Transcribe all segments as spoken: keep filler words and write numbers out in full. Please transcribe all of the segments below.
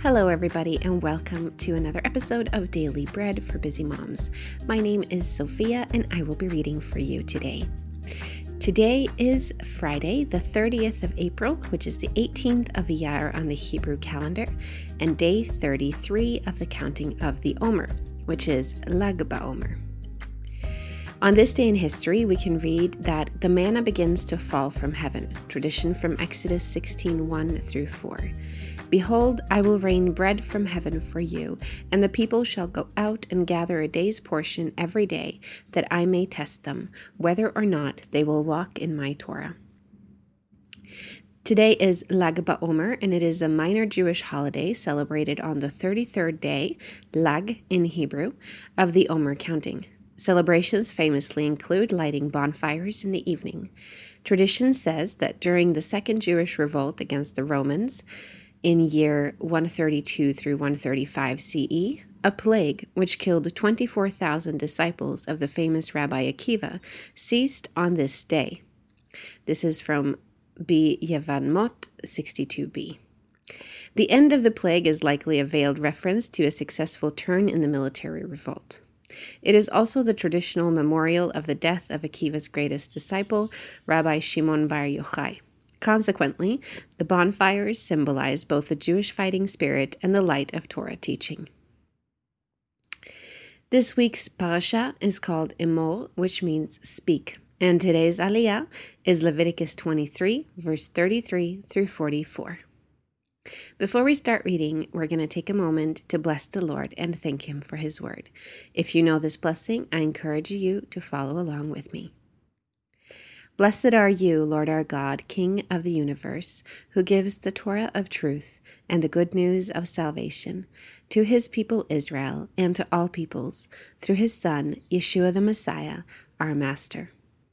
Hello, everybody, and welcome to another episode of Daily Bread for Busy Moms. My name is Sophia, and I will be reading for you today. Today is Friday, the thirtieth of April, which is the eighteenth of Iyar on the Hebrew calendar, and day thirty-three of the counting of the Omer, which is Lag BaOmer. On this day in history, we can read that the manna begins to fall from heaven, tradition from Exodus sixteen, one through four. Behold, I will rain bread from heaven for you, and the people shall go out and gather a day's portion every day, that I may test them, whether or not they will walk in my Torah. Today is Lag BaOmer, and it is a minor Jewish holiday celebrated on the thirty-third day, Lag in Hebrew, of the Omer counting. Celebrations famously include lighting bonfires in the evening. Tradition says that during the Second Jewish Revolt against the Romans, in year one thirty-two through one thirty-five C E, a plague which killed twenty-four thousand disciples of the famous Rabbi Akiva ceased on this day. This is from B. Yevamot sixty-two b. The end of the plague is likely a veiled reference to a successful turn in the military revolt. It is also the traditional memorial of the death of Akiva's greatest disciple, Rabbi Shimon Bar Yochai. Consequently, the bonfires symbolize both the Jewish fighting spirit and the light of Torah teaching. This week's parasha is called Emor, which means speak, and today's aliyah is Leviticus twenty-three, verse thirty-three through forty-four. Before we start reading, we're going to take a moment to bless the Lord and thank Him for His word. If you know this blessing, I encourage you to follow along with me. Blessed are you, Lord our God, King of the universe, who gives the Torah of truth and the good news of salvation to His people Israel and to all peoples, through His Son, Yeshua the Messiah, our Master.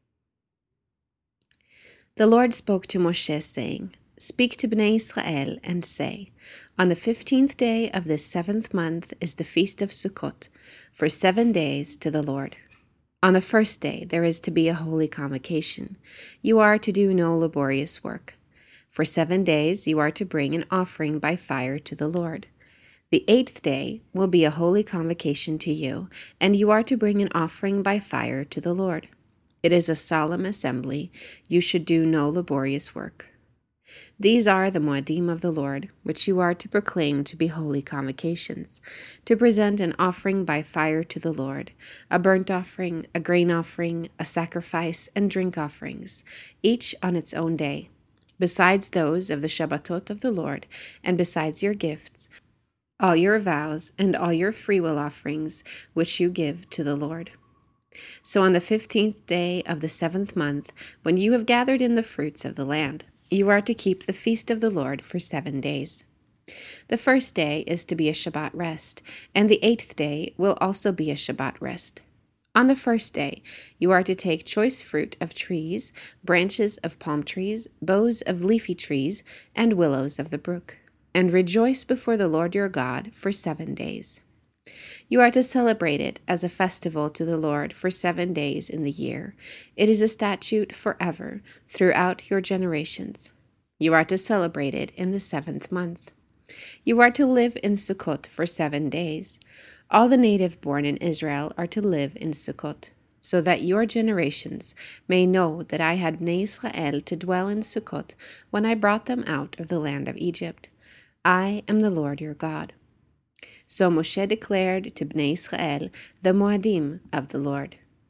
The Lord spoke to Moshe, saying, Speak to Bnei Israel and say, On the fifteenth day of this seventh month is the feast of Sukkot, for seven days to the Lord. On the first day there is to be a holy convocation. You are to do no laborious work. For seven days you are to bring an offering by fire to the Lord. The eighth day will be a holy convocation to you, and you are to bring an offering by fire to the Lord. It is a solemn assembly. You should do no laborious work. These are the Moadim of the Lord, which you are to proclaim to be holy convocations, to present an offering by fire to the Lord, a burnt offering, a grain offering, a sacrifice, and drink offerings, each on its own day, besides those of the Shabbatot of the Lord, and besides your gifts, all your vows, and all your freewill offerings, which you give to the Lord. So on the fifteenth day of the seventh month, when you have gathered in the fruits of the land, you are to keep the feast of the Lord for seven days. The first day is to be a Shabbat rest, and the eighth day will also be a Shabbat rest. On the first day, you are to take choice fruit of trees, branches of palm trees, boughs of leafy trees, and willows of the brook, and rejoice before the Lord your God for seven days. You are to celebrate it as a festival to the Lord for seven days in the year. It is a statute forever, throughout your generations. You are to celebrate it in the seventh month. You are to live in Sukkot for seven days. All the native born in Israel are to live in Sukkot, so that your generations may know that I had Bnei Israel to dwell in Sukkot when I brought them out of the land of Egypt. I am the Lord your God. So Moshe declared to Bnei Israel the Moadim of the Lord.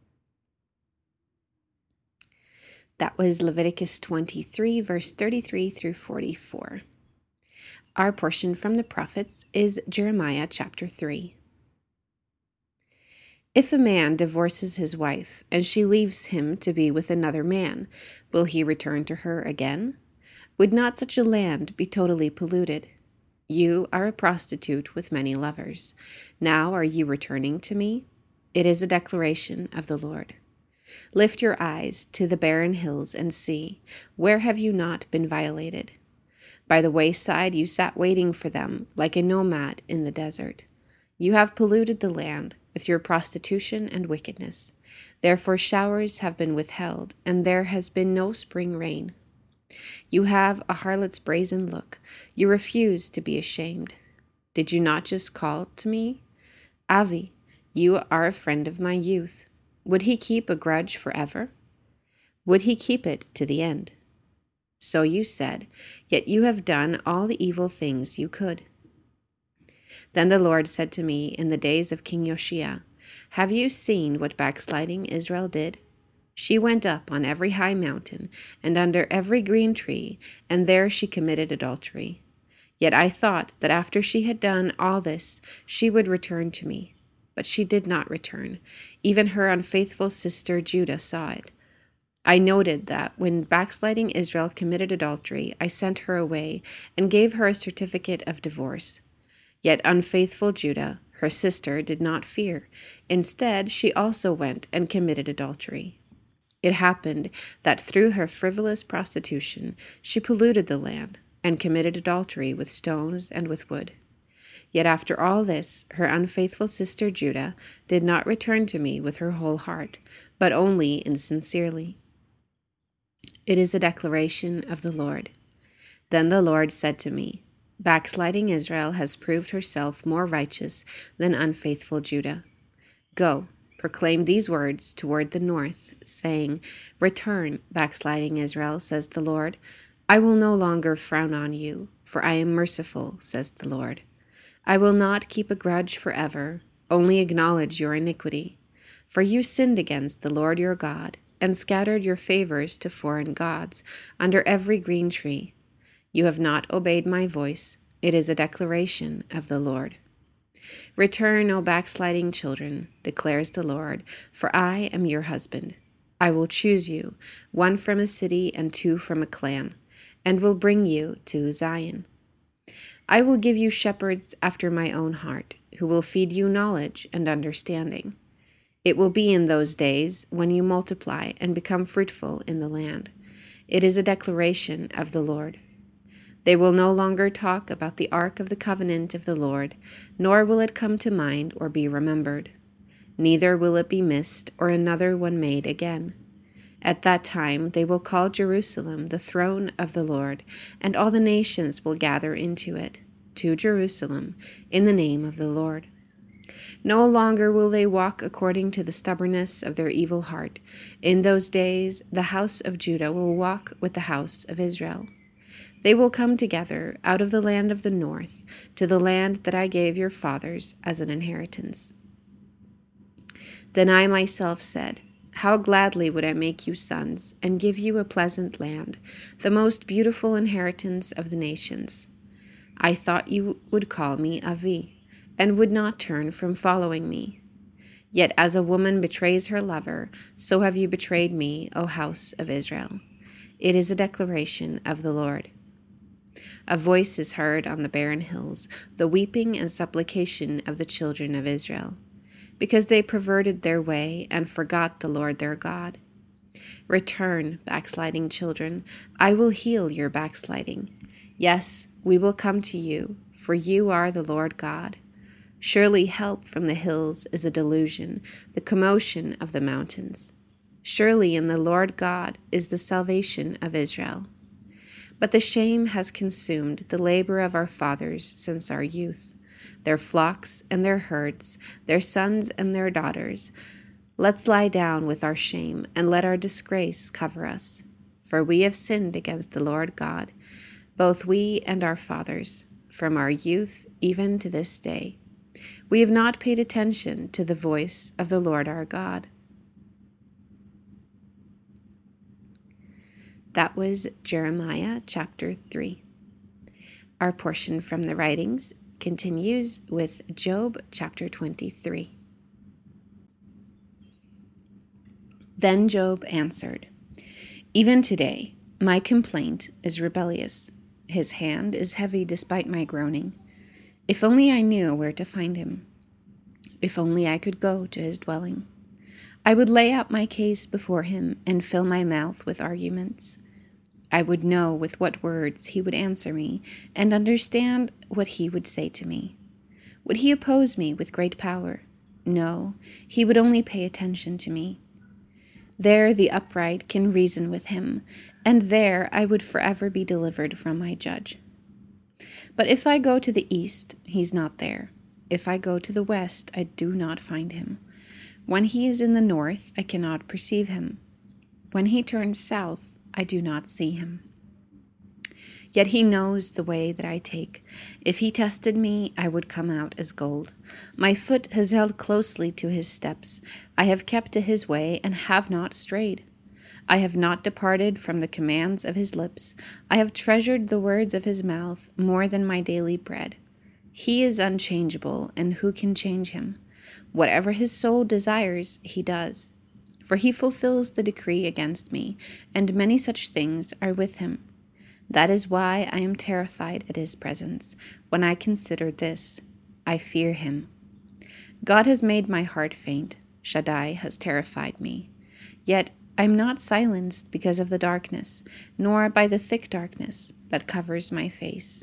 That was Leviticus twenty-three, verse thirty-three through forty-four. Our portion from the prophets is Jeremiah chapter three. If a man divorces his wife, and she leaves him to be with another man, will he return to her again? Would not such a land be totally polluted? You are a prostitute with many lovers. Now are you returning to me? It is a declaration of the Lord. Lift your eyes to the barren hills and see, where have you not been violated? By the wayside you sat waiting for them, like a nomad in the desert. You have polluted the land with your prostitution and wickedness. Therefore showers have been withheld, and there has been no spring rain. You have a harlot's brazen look. You refuse to be ashamed. Did you not just call to me? Avi, you are a friend of my youth. Would he keep a grudge forever? Would he keep it to the end? So you said, yet you have done all the evil things you could. Then the Lord said to me in the days of King Yoshia, have you seen what backsliding Israel did? She went up on every high mountain and under every green tree, and there she committed adultery. Yet I thought that after she had done all this, she would return to me. But she did not return. Even her unfaithful sister Judah saw it. I noted that when backsliding Israel committed adultery, I sent her away and gave her a certificate of divorce. Yet unfaithful Judah, her sister, did not fear. Instead, she also went and committed adultery. It happened that through her frivolous prostitution, she polluted the land and committed adultery with stones and with wood. Yet after all this, her unfaithful sister Judah did not return to me with her whole heart, but only insincerely. It is a declaration of the Lord. Then the Lord said to me, backsliding Israel has proved herself more righteous than unfaithful Judah. Go, proclaim these words toward the north, saying, return, backsliding Israel, says the Lord. I will no longer frown on you, for I am merciful, says the Lord. I will not keep a grudge forever, only acknowledge your iniquity. For you sinned against the Lord your God, and scattered your favors to foreign gods under every green tree. You have not obeyed my voice. It is a declaration of the Lord. Return, O backsliding children, declares the Lord, for I am your husband. I will choose you, one from a city and two from a clan, and will bring you to Zion. I will give you shepherds after my own heart, who will feed you knowledge and understanding. It will be in those days when you multiply and become fruitful in the land. It is a declaration of the Lord. They will no longer talk about the ark of the covenant of the Lord, nor will it come to mind or be remembered. Neither will it be missed or another one made again. At that time they will call Jerusalem the throne of the Lord, and all the nations will gather into it, to Jerusalem, in the name of the Lord. No longer will they walk according to the stubbornness of their evil heart. In those days the house of Judah will walk with the house of Israel. They will come together out of the land of the north, to the land that I gave your fathers as an inheritance. Then I myself said, how gladly would I make you sons, and give you a pleasant land, the most beautiful inheritance of the nations. I thought you would call me Avi, and would not turn from following me. Yet as a woman betrays her lover, so have you betrayed me, O house of Israel. It is a declaration of the Lord. A voice is heard on the barren hills, the weeping and supplication of the children of Israel, because they perverted their way and forgot the Lord their God. Return, backsliding children, I will heal your backsliding. Yes, we will come to you, for you are the Lord God. Surely help from the hills is a delusion, the commotion of the mountains. Surely in the Lord God is the salvation of Israel. But the shame has consumed the labor of our fathers since our youth, their flocks and their herds, their sons and their daughters. Let's lie down with our shame, and let our disgrace cover us. For we have sinned against the Lord God, both we and our fathers, from our youth even to this day. We have not paid attention to the voice of the Lord our God. That was Jeremiah chapter three. Our portion from the writings continues with Job chapter twenty-three. Then Job answered, even today my complaint is rebellious. His hand is heavy despite my groaning. If only I knew where to find him. If only I could go to his dwelling. I would lay out my case before him and fill my mouth with arguments. I would know with what words he would answer me and understand what he would say to me. Would he oppose me with great power? No, he would only pay attention to me. There the upright can reason with him, and there I would forever be delivered from my judge. But if I go to the east, he's not there. If I go to the west, I do not find him. When he is in the north, I cannot perceive him. When he turns south, I do not see him. Yet he knows the way that I take. If he tested me, I would come out as gold. My foot has held closely to his steps. I have kept to his way and have not strayed. I have not departed from the commands of his lips. I have treasured the words of his mouth more than my daily bread. He is unchangeable, and who can change him? Whatever his soul desires, he does. For he fulfills the decree against me, and many such things are with him. That is why I am terrified at his presence. When I consider this, I fear him. God has made my heart faint. Shaddai has terrified me. Yet I am not silenced because of the darkness, nor by the thick darkness that covers my face.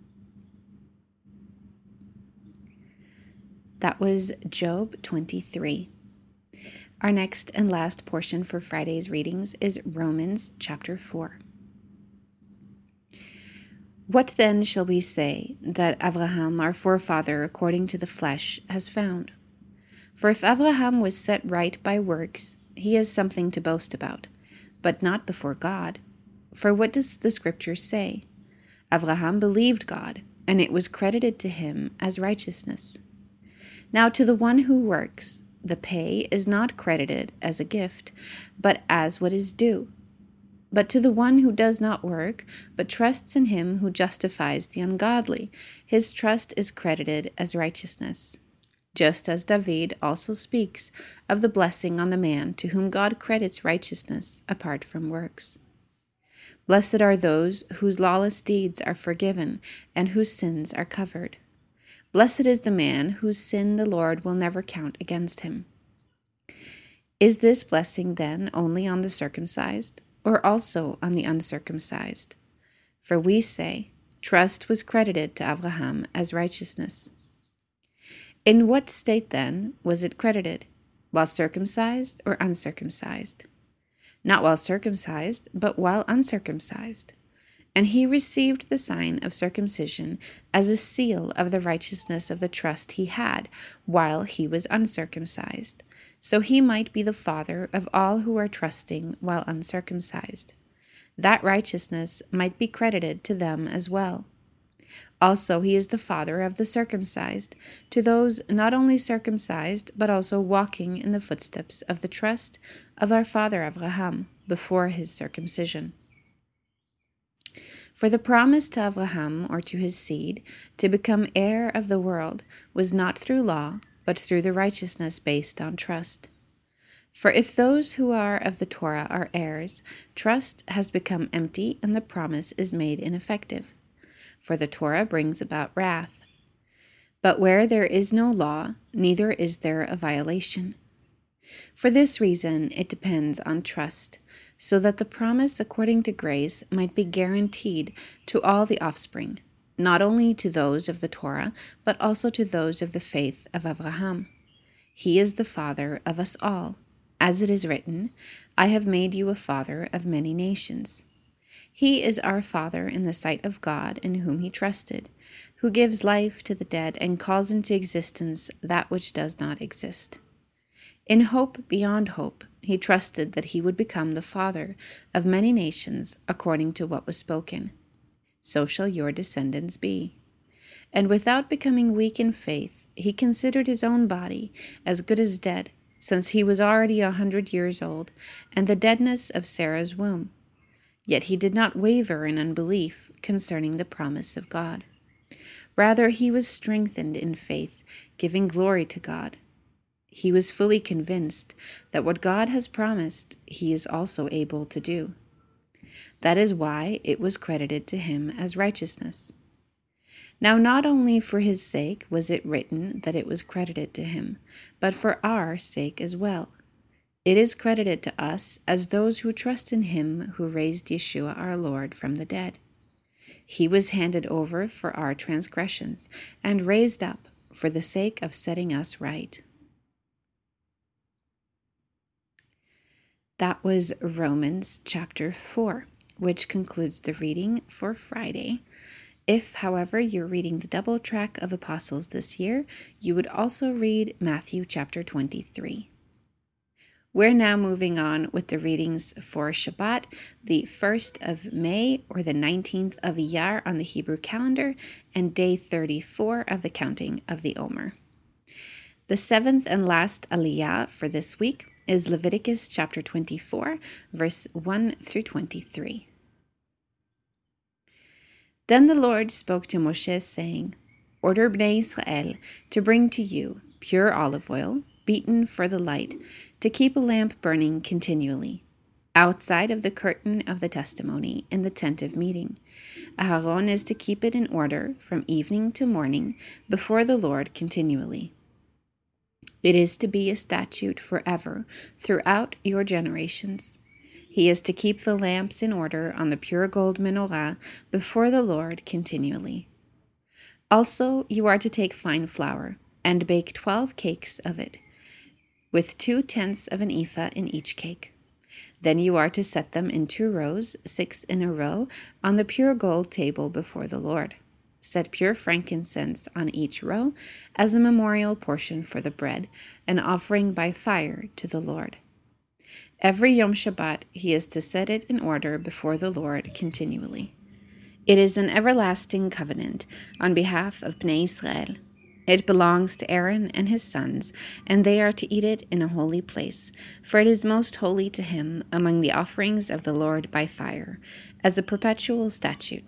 That was Job twenty-three. Our next and last portion for Friday's readings is Romans chapter four. What then shall we say that Abraham, our forefather according to the flesh, has found? For if Abraham was set right by works, he has something to boast about, but not before God. For what does the Scripture say? Abraham believed God, and it was credited to him as righteousness. Now to the one who works, the pay is not credited as a gift, but as what is due. But to the one who does not work, but trusts in him who justifies the ungodly, his trust is credited as righteousness. Just as David also speaks of the blessing on the man to whom God credits righteousness apart from works. Blessed are those whose lawless deeds are forgiven and whose sins are covered. Blessed is the man whose sin the Lord will never count against him. Is this blessing then only on the circumcised, or also on the uncircumcised? For we say, trust was credited to Abraham as righteousness. In what state, then, was it credited? While circumcised or uncircumcised? Not while circumcised, but while uncircumcised. And he received the sign of circumcision as a seal of the righteousness of the trust he had while he was uncircumcised, so he might be the father of all who are trusting while uncircumcised. That righteousness might be credited to them as well. Also, he is the father of the circumcised, to those not only circumcised, but also walking in the footsteps of the trust of our father Abraham before his circumcision. For the promise to Abraham, or to his seed, to become heir of the world was not through law, but through the righteousness based on trust. For if those who are of the Torah are heirs, trust has become empty and the promise is made ineffective. For the Torah brings about wrath. But where there is no law, neither is there a violation. For this reason, it depends on trust, so that the promise according to grace might be guaranteed to all the offspring, not only to those of the Torah, but also to those of the faith of Abraham. He is the father of us all. As it is written, I have made you a father of many nations. He is our Father in the sight of God in whom he trusted, who gives life to the dead and calls into existence that which does not exist. In hope beyond hope, he trusted that he would become the father of many nations according to what was spoken. So shall your descendants be. And without becoming weak in faith, he considered his own body as good as dead, since he was already a hundred years old, and the deadness of Sarah's womb. Yet he did not waver in unbelief concerning the promise of God. Rather, he was strengthened in faith, giving glory to God. He was fully convinced that what God has promised, he is also able to do. That is why it was credited to him as righteousness. Now, not only for his sake was it written that it was credited to him, but for our sake as well. It is credited to us as those who trust in him who raised Yeshua our Lord from the dead. He was handed over for our transgressions and raised up for the sake of setting us right. That was Romans chapter four, which concludes the reading for Friday. If, however, you're reading the double track of Apostles this year, you would also read Matthew chapter twenty-three. We're now moving on with the readings for Shabbat, the first of May or the nineteenth of Iyar on the Hebrew calendar, and day thirty-four of the counting of the Omer. The seventh and last Aliyah for this week is Leviticus chapter twenty-four, verse one through twenty-three. Then the Lord spoke to Moshe, saying, Order Bnei Israel to bring to you pure olive oil, beaten for the light, to keep a lamp burning continually, outside of the curtain of the testimony in the tent of meeting. Aharon is to keep it in order from evening to morning before the Lord continually. It is to be a statute forever throughout your generations. He is to keep the lamps in order on the pure gold menorah before the Lord continually. Also, you are to take fine flour and bake twelve cakes of it, with two tenths of an ephah in each cake. Then you are to set them in two rows, six in a row, on the pure gold table before the Lord. Set pure frankincense on each row as a memorial portion for the bread, an offering by fire to the Lord. Every Yom Shabbat he is to set it in order before the Lord continually. It is an everlasting covenant on behalf of Bnei Israel. It belongs to Aaron and his sons, and they are to eat it in a holy place, for it is most holy to him among the offerings of the Lord by fire, as a perpetual statute.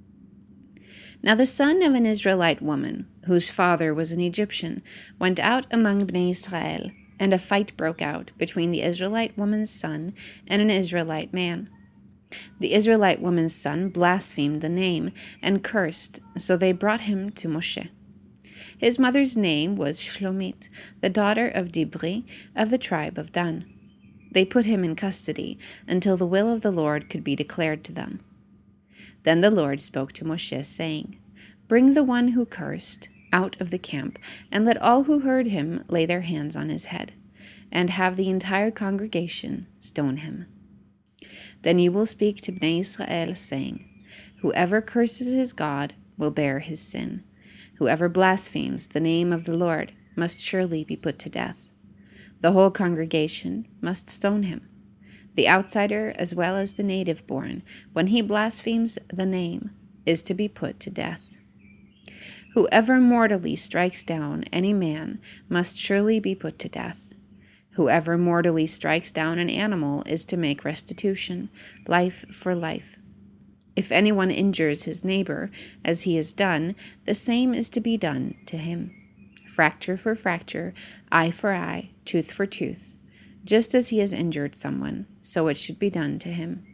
Now the son of an Israelite woman, whose father was an Egyptian, went out among Bnei Israel, and a fight broke out between the Israelite woman's son and an Israelite man. The Israelite woman's son blasphemed the name and cursed, so they brought him to Moshe. His mother's name was Shlomit, the daughter of Dibri of the tribe of Dan. They put him in custody until the will of the Lord could be declared to them. Then the Lord spoke to Moshe, saying, Bring the one who cursed out of the camp, and let all who heard him lay their hands on his head, and have the entire congregation stone him. Then you will speak to Bnei Israel, saying, Whoever curses his God will bear his sin. Whoever blasphemes the name of the Lord must surely be put to death. The whole congregation must stone him, the outsider as well as the native born, when he blasphemes the name, is to be put to death. Whoever mortally strikes down any man must surely be put to death. Whoever mortally strikes down an animal is to make restitution, life for life. If anyone injures his neighbor, as he has done, the same is to be done to him. Fracture for fracture, eye for eye, tooth for tooth. Just as he has injured someone, so it should be done to him.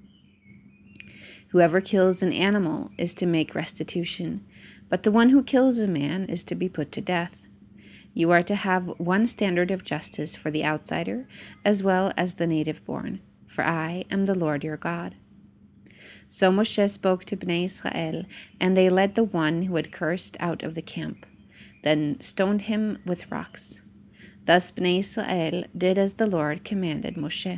Whoever kills an animal is to make restitution, but the one who kills a man is to be put to death. You are to have one standard of justice for the outsider, as well as the native born, for I am the Lord your God. So Moshe spoke to Bnei Israel, and they led the one who had cursed out of the camp, then stoned him with rocks. Thus Bnei Israel did as the Lord commanded Moshe.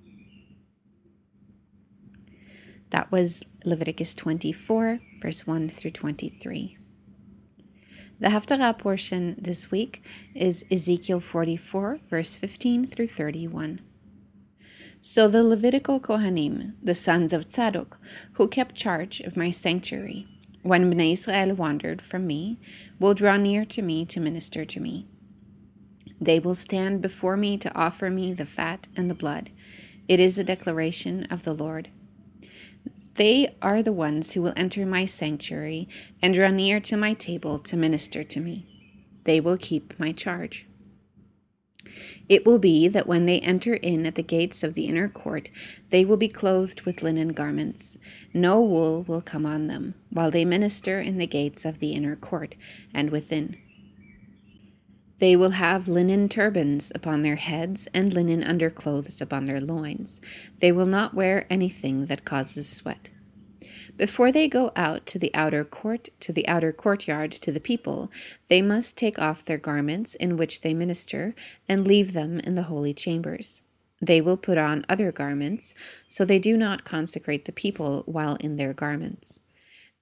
That was Leviticus twenty-four, verse one through twenty-three. The Haftarah portion this week is Ezekiel forty-four, verse fifteen through thirty-one. So the Levitical Kohanim, the sons of Tzadok, who kept charge of my sanctuary, when Bnei Israel wandered from me, will draw near to me to minister to me. They will stand before me to offer me the fat and the blood. It is a declaration of the Lord. They are the ones who will enter my sanctuary and draw near to my table to minister to me. They will keep my charge. It will be that when they enter in at the gates of the inner court, they will be clothed with linen garments. No wool will come on them, while they minister in the gates of the inner court and within. They will have linen turbans upon their heads and linen underclothes upon their loins. They will not wear anything that causes sweat. Before they go out to the outer court, to the outer courtyard to the people, they must take off their garments in which they minister and leave them in the holy chambers. They will put on other garments, so they do not consecrate the people while in their garments.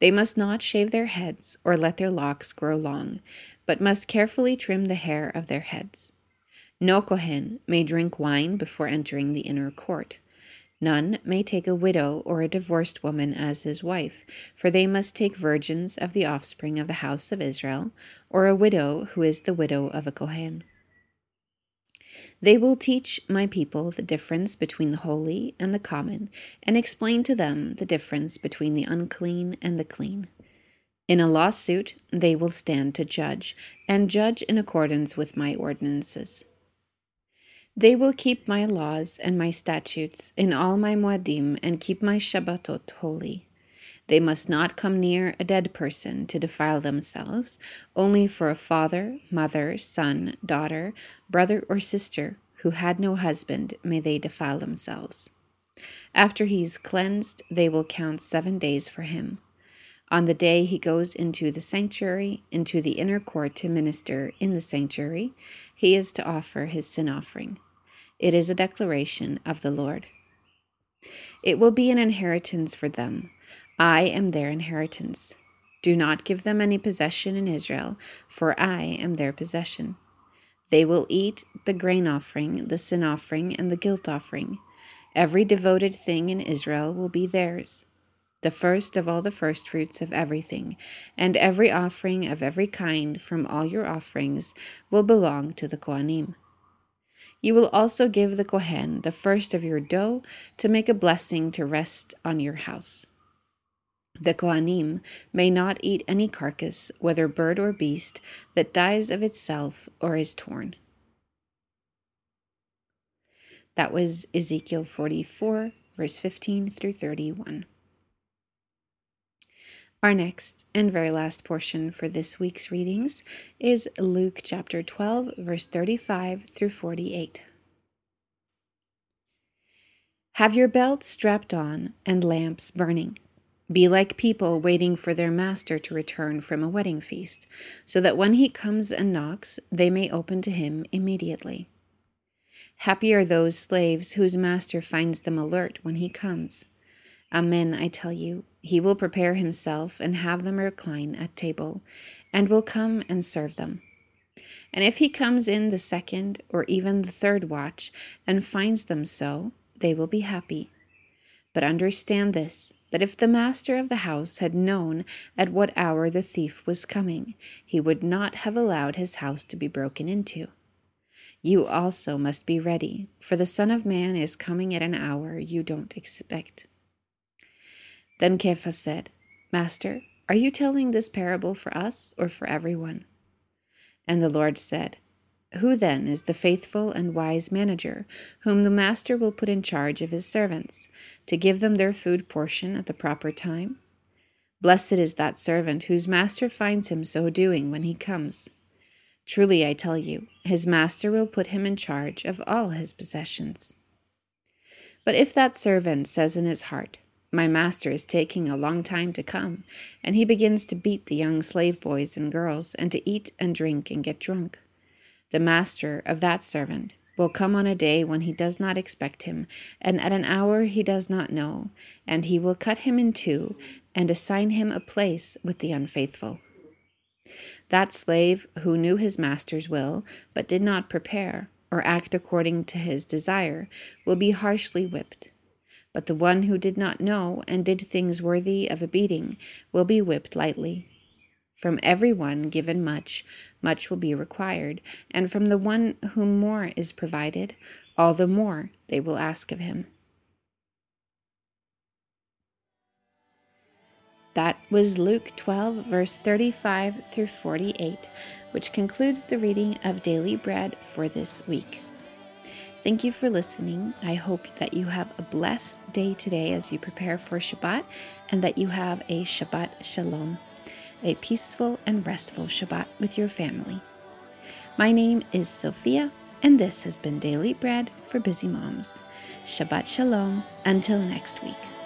They must not shave their heads or let their locks grow long, but must carefully trim the hair of their heads. No Kohen may drink wine before entering the inner court. None may take a widow or a divorced woman as his wife, for they must take virgins of the offspring of the house of Israel, or a widow who is the widow of a Kohen. They will teach my people the difference between the holy and the common, and explain to them the difference between the unclean and the clean. In a lawsuit, they will stand to judge, and judge in accordance with my ordinances. They will keep my laws and my statutes in all my Moadim and keep my Shabbatot holy. They must not come near a dead person to defile themselves. Only for a father, mother, son, daughter, brother, or sister who had no husband may they defile themselves. After he is cleansed, they will count seven days for him. On the day he goes into the sanctuary, into the inner court to minister in the sanctuary, he is to offer his sin offering. It is a declaration of the Lord. It will be an inheritance for them. I am their inheritance. Do not give them any possession in Israel, for I am their possession. They will eat the grain offering, the sin offering, and the guilt offering. Every devoted thing in Israel will be theirs. The first of all the firstfruits of everything, and every offering of every kind from all your offerings will belong to the Kohanim. You will also give the Kohen the first of your dough to make a blessing to rest on your house. The Kohanim may not eat any carcass, whether bird or beast, that dies of itself or is torn. That was Ezekiel forty-four, verse fifteen through thirty-one. Our next and very last portion for this week's readings is Luke chapter twelve, verse thirty-five through forty-eight. Have your belt strapped on and lamps burning. Be like people waiting for their master to return from a wedding feast, so that when he comes and knocks, they may open to him immediately. Happy are those slaves whose master finds them alert when he comes. Amen, I tell you, he will prepare himself and have them recline at table, and will come and serve them. And if he comes in the second or even the third watch and finds them so, they will be happy. But understand this, that if the master of the house had known at what hour the thief was coming, he would not have allowed his house to be broken into. You also must be ready, for the Son of Man is coming at an hour you don't expect. Then Cephas said, Master, are you telling this parable for us or for everyone? And the Lord said, Who then is the faithful and wise manager, whom the master will put in charge of his servants, to give them their food portion at the proper time? Blessed is that servant whose master finds him so doing when he comes. Truly I tell you, his master will put him in charge of all his possessions. But if that servant says in his heart, My master is taking a long time to come, and he begins to beat the young slave boys and girls, and to eat and drink and get drunk, the master of that servant will come on a day when he does not expect him, and at an hour he does not know, and he will cut him in two, and assign him a place with the unfaithful. That slave who knew his master's will, but did not prepare, or act according to his desire, will be harshly whipped. But the one who did not know and did things worthy of a beating will be whipped lightly. From every one given much, much will be required, and from the one whom more is provided, all the more they will ask of him. That was Luke twelve, verse thirty-five through forty-eight, which concludes the reading of Daily Bread for this week. Thank you for listening. I hope that you have a blessed day today as you prepare for Shabbat, and that you have a Shabbat Shalom, a peaceful and restful Shabbat with your family. My name is Sophia, and this has been Daily Bread for Busy Moms. Shabbat Shalom. Until next week.